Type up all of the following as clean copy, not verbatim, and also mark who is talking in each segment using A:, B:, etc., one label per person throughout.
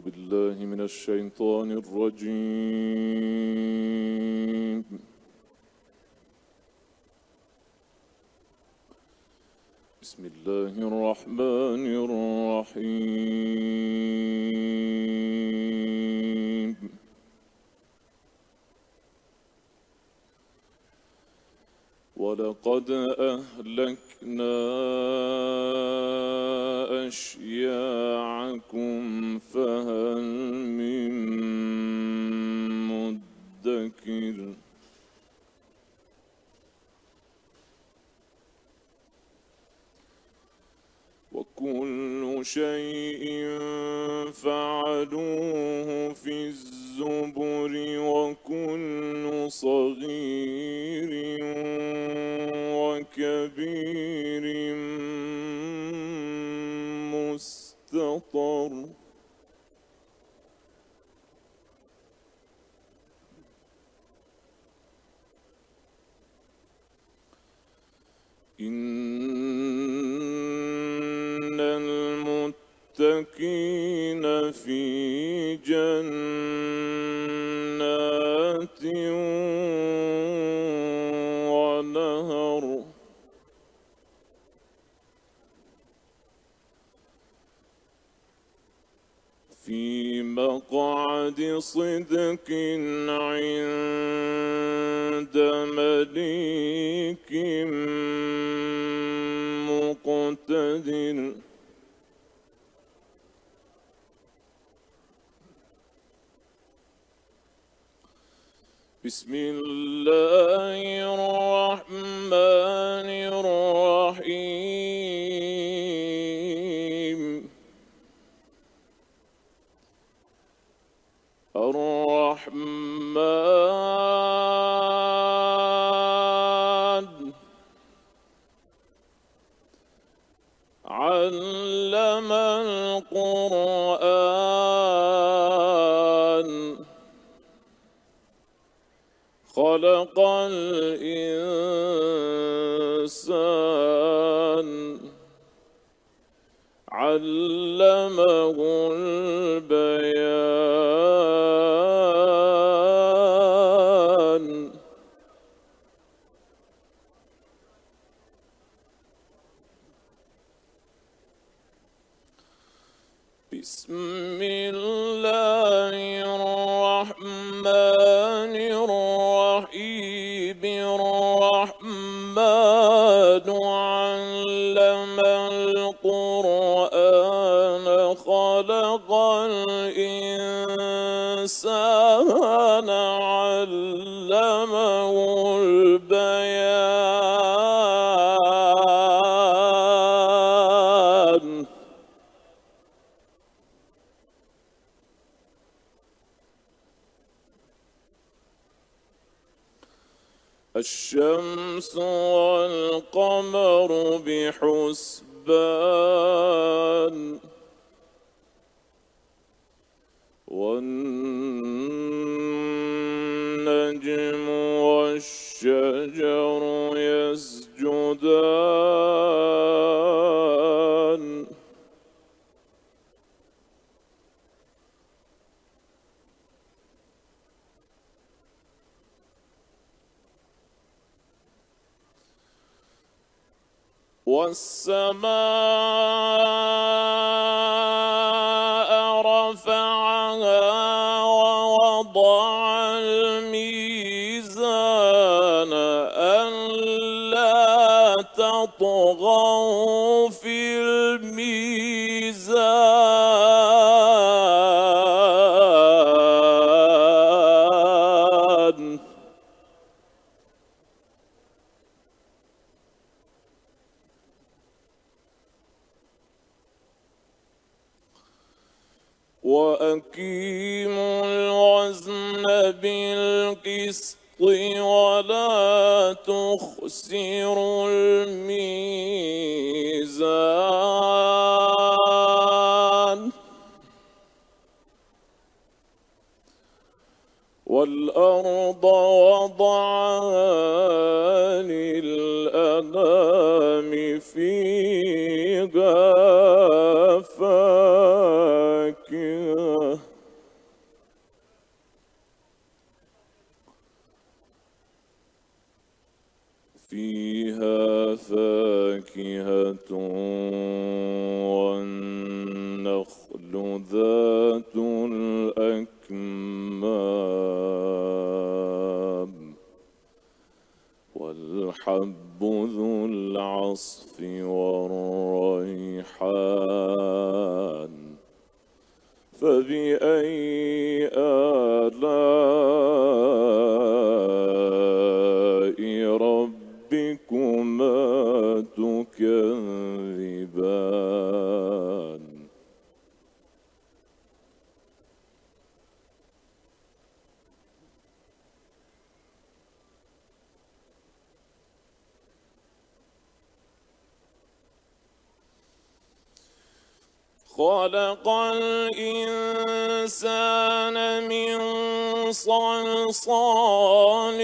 A: بالله من الشيطان الرجيم. بسم الله الرحمن الرحيم. ولقد أهلكنا أشياعكم فهل من مدكر. وكل شيء فعلوه في الزبر وكل صغير وكبير مستطر. إن المتقين في جنات ونهر. في مقعد صدق عند مليك مقتدر. بسم الله الرحمن الرحيم. الرحمن علم القرآن خلق الإنسان علمه البيان. بسم الله الرحمن الرحيم. الرحمن علم القرآن خلق الإنسان علمه البيان. الشمس والقمر بحسبان والنجم والشجر يسجدان. والسماء رفعها ووضع الميزان ألا تطغوا في الميزان. وأقيموا الوزن بالقسط ولا تخسروا الميزان. والأرض وضعها للأنام فيها فاكهة ذات الأكمام والحب ذو العصف والريحان فبأي آلاء ربكما تكذبان خلق الإنسان من صلصال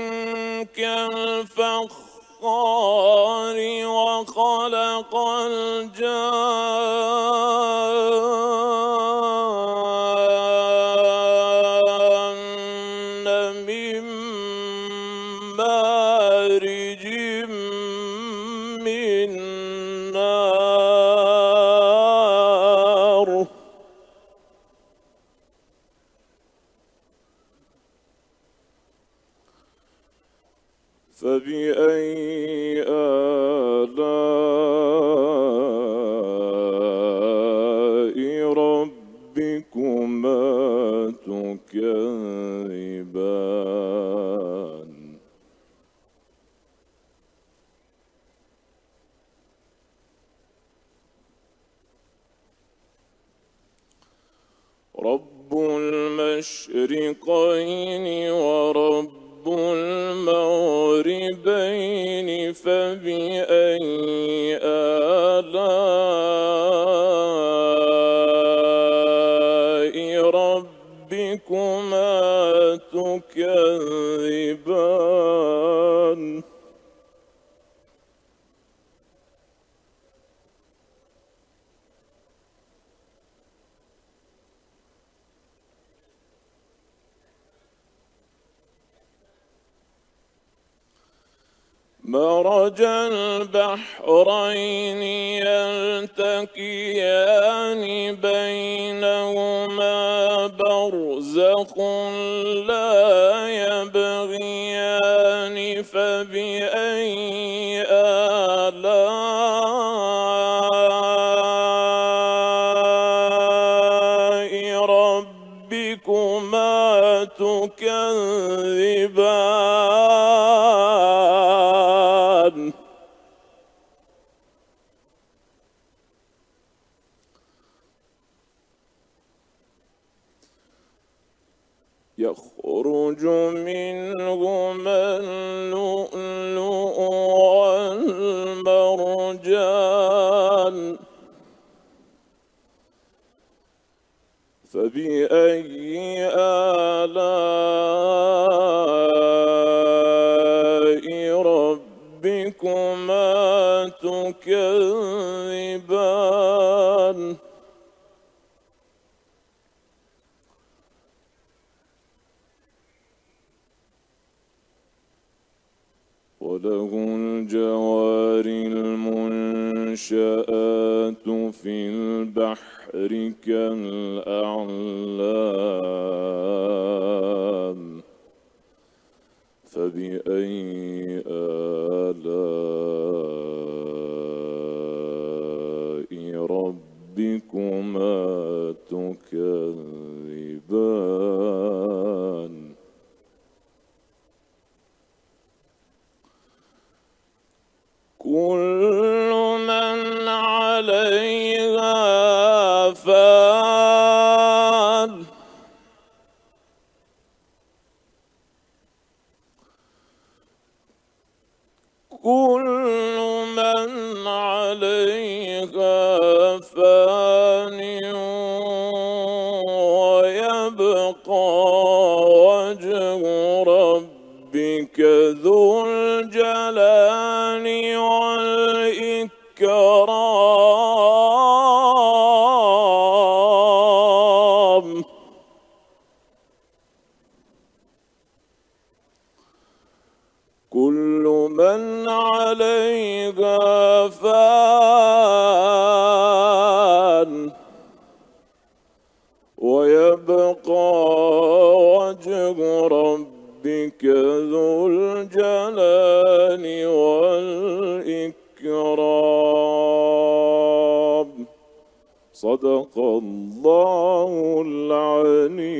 A: كالفخار وخلق الجان من مارج من نار فبأي آلاء ربكما تكذبان رب المشرقين ورب المغربين فبأي آلاء ربكما تكذبان مرج البحرين يلتقيان بينهما برزخ لا يبغيان فبأي آلاء ربكما تكذبان يخرج منهما اللؤلؤ والمرجان فبأي آلاء ربكما تكذبان وله الجوار المنشآت في البحر كالأعلام فبأي آلاء ربكما تكذبان كل من عليها فان كل من عليها فان ويبقى وجه ربك ذو الجلال والإكرام كل من عليها فان ربك ذو الجلال والإكرام. صدق الله العلي